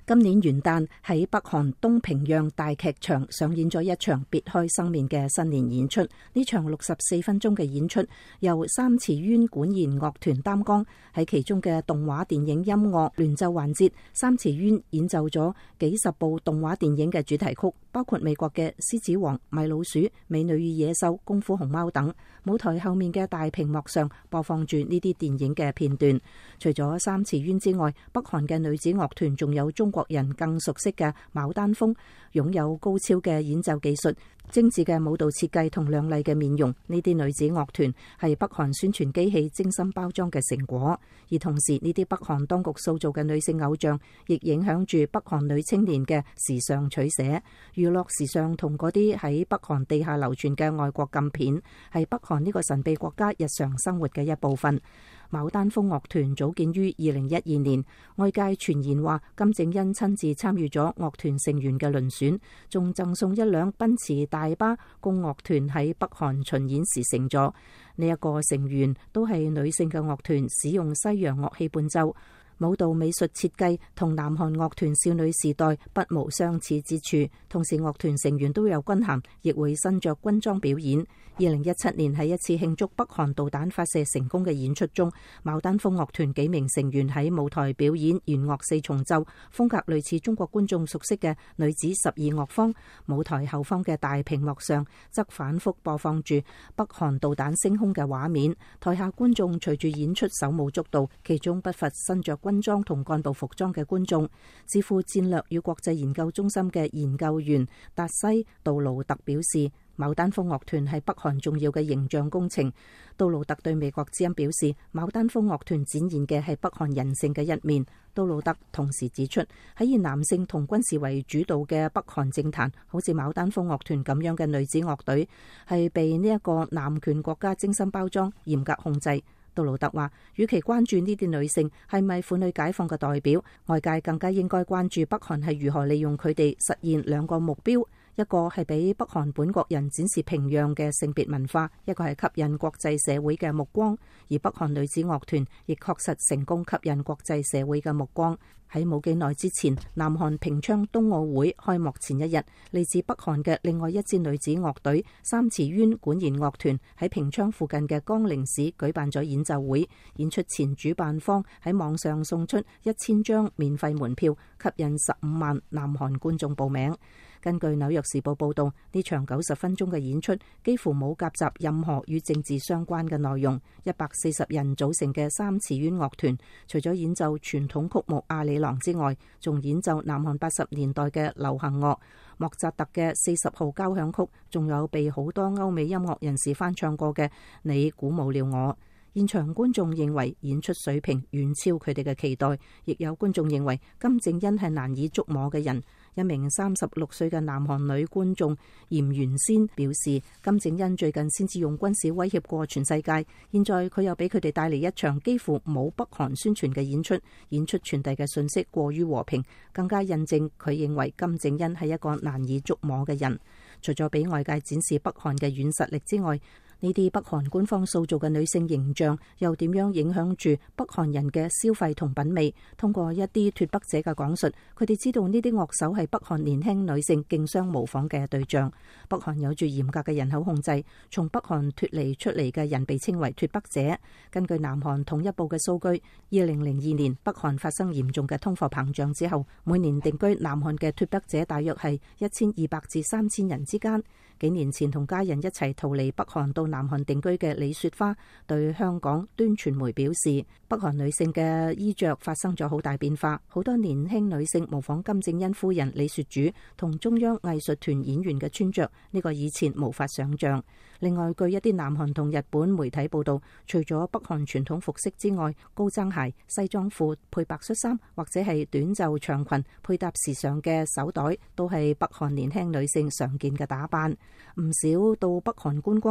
今年元旦喺北韓東平壤大劇場上演咗一場別開生面嘅新年演出。呢場64分鐘嘅演出由三池淵管弦樂團擔綱，喺其中嘅動畫電影音樂聯奏環節，三池淵演奏咗幾十部動畫電影嘅主題曲，包括美國嘅《獅子王》、《米老鼠》、《美女與野獸》、《功夫熊貓》等。舞台後面嘅大屏幕上播放住呢啲電影嘅片段。除咗三池淵之外，北韓嘅女子樂團仲有中國人更熟悉嘅牡丹峰，擁有高超嘅演奏技術、精緻嘅舞蹈設計同亮麗嘅面容。呢啲女子樂團係北韓宣傳機器精心包裝嘅成果，而同時呢啲北韓當局塑造嘅女性偶像，亦影響住北韓女青年嘅時尚取捨。娛樂時尚同嗰啲喺北韓地下流傳嘅外國禁片，係北韓呢個神秘國家日常生活嘅一部分。牡丹峰樂團組建於2012年，外界傳言話金正恩親自參與咗樂團成員嘅遴選，仲贈送一輛奔馳大巴供樂團喺北韓巡演時乘坐。呢一個成員都係女性嘅樂團，使用西洋樂器伴奏。舞蹈美術設計同南韓樂團少女時代不無相似之處，同時樂團成員都有軍銜，亦會身着軍裝表演。2017年喺一次慶祝北韓導彈發射成功嘅演出中，牡丹峰樂團幾名成員喺舞台表演弦樂四重奏，風格類似中國觀眾熟悉嘅女子12樂坊。舞台後方嘅大屏幕上則反覆播放住北韓導彈升空嘅畫面，台下觀眾隨住演出手舞足蹈，其中不乏身着軍裝同幹部服裝嘅觀眾。智庫戰略與國際研究中心嘅研究員達西杜魯特表示，牡丹峰樂團係北韓重要嘅形象工程。杜魯特對美國之音表示，牡丹峰樂團展現嘅係北韓人性嘅一面。杜魯特同時指出，喺以男性同軍事為主導嘅北韓政壇，好似牡丹峰樂團咁樣嘅女子樂隊，係被呢一個男權國家精心包裝、嚴格控制。杜魯特話，與其關注呢啲女性係咪婦女解放嘅代表，外界更加應該關注北韓係如何利用佢哋實現兩個目標。一個係俾北韓本國人展示平壤嘅性別文化，一個係吸引國際社會嘅目光。而北韓女子樂團亦確實成功吸引國際社會嘅目光。喺冇幾耐之前，南韓平昌冬奧會開幕前一日，嚟自北韓嘅另外一支女子樂隊三池淵管弦樂團喺平昌附近嘅江陵市舉辦咗演奏會。演出前，主辦方喺網上送出1000張免費門票，吸引15萬南韓觀眾報名。根據紐約時報報道，呢場90分鐘嘅演出幾乎冇夾雜任何與政治相關嘅內容。140人組成嘅三池淵樂團，除咗演奏傳統曲目《阿里郎》之外，仲演奏南韓80年代嘅流行樂、莫扎特嘅40號交響曲，仲有被好多歐美音樂人士翻唱過嘅《你鼓舞了我》。現場觀眾認為演出水平遠超佢哋嘅期待，亦有觀眾認為金正恩係難以捉摸嘅人。一名36歲嘅南韓女觀眾嚴元先表示，金正恩最近先至用軍事威脅過全世界，現在佢又俾佢哋帶嚟一場幾乎冇北韓宣傳嘅演出，演出傳遞嘅信息過於和平，更加印證佢認為金正恩係一個難以捉摸嘅人。除咗俾外界展示北韓嘅軟實力之外，呢啲北韓官方塑造嘅女性形象又點樣影響住北韓人嘅消費同品味？通過一啲脫北者嘅講述，佢哋知道呢啲樂手係北韓年輕女性競相模仿嘅對象。北韓有住嚴格嘅人口控制，從北韓脫離出嚟嘅人被稱為脫北者。根據南韓統一部嘅數據，2002年北韓發生嚴重嘅通貨膨脹之後，每年定居南韓嘅脫北者大約係1200至3000人之間。幾年前同家人一齊逃離北韓到南韓定居嘅李雪花對香港端傳媒表示，北韓女性嘅衣着發生咗好大變化，好多年輕女性模仿金正恩夫人李雪主同中央藝術團演員嘅穿着，呢個以前無法想象。另外，據一啲南韓同日本媒體報道，除咗北韓傳統服飾之外，高踭鞋、西裝褲配白恤衫，或者係短袖長裙配搭時尚嘅手袋，都係北韓年輕女性常見嘅打扮。唔少到北韓觀光嘅遊客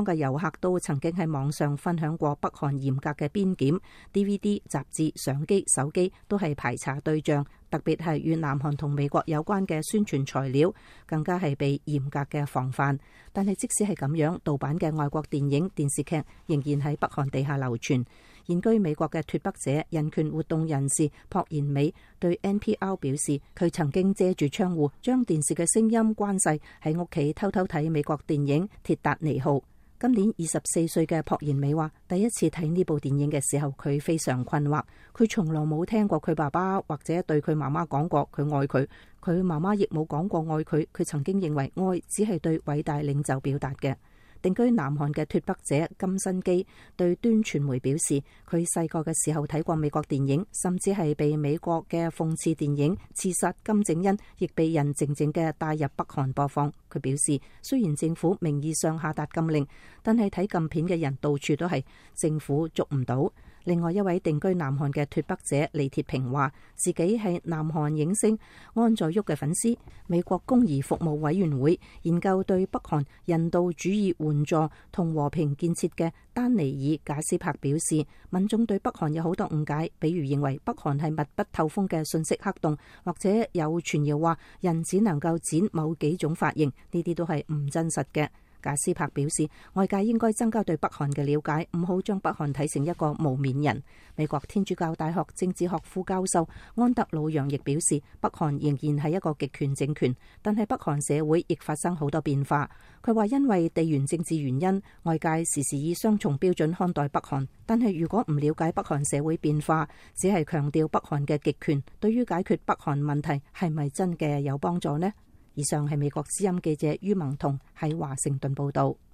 客都曾經喺網上分享過北韓嚴格嘅邊檢 ，DVD、雜誌、相機、手機都係排查對象，特別係與南韓同美國有關嘅宣傳材料，更加係被嚴格嘅防範。但係即使係咁樣，盜版嘅外國電影、電視劇仍然喺北韓地下流傳。現居美國嘅脫北者、人權活動人士朴妍美對 NPR 表示，佢曾經遮住窗戶，將電視嘅聲音關細，喺屋企偷偷睇美國電影《鐵達尼號》。今年24歲嘅朴妍美話，第一次睇呢部電影嘅時候，佢非常困惑，佢從來冇聽過佢爸爸或者對佢媽媽講過佢愛佢，佢媽媽亦冇講過愛佢，佢曾經認為愛只係對偉大領袖表達嘅。定居南韓嘅脫北者金新基對端傳媒表示，佢細個嘅時候睇過美國電影，甚至係被美國嘅諷刺電影《刺殺金正恩》亦被人靜靜嘅帶入北韓播放。佢表示，雖然政府名義上下達禁令，但係睇禁片嘅人到處都係，政府捉唔到。另外一位定居南韓嘅脫北者李鐵平話，自己係南韓影星安在旭嘅粉絲。美國公義服務委員會研究對北韓人道主義援助同和平建設嘅丹尼爾賈斯柏表示，民眾對北韓有好多誤解，比如認為北韓係密不透風嘅信息黑洞，或者有傳謠話人只能夠剪某幾種髮型，呢啲都係唔真實嘅。賈斯柏表示，外界應該增加對北韓嘅了解，唔好將北韓睇成一個無面人。美國天主教大學政治學副教授安德魯楊亦表示，北韓仍然係一個極權政權，但係北韓社會亦發生好多變化。佢話因為地緣政治原因，外界時時以雙重標準看待北韓，但係如果唔了解北韓社會變化，只係強調北韓嘅極權，對於解決北韓問題係咪真嘅有幫助呢？以上係美國之音記者于萌彤喺華盛頓報道。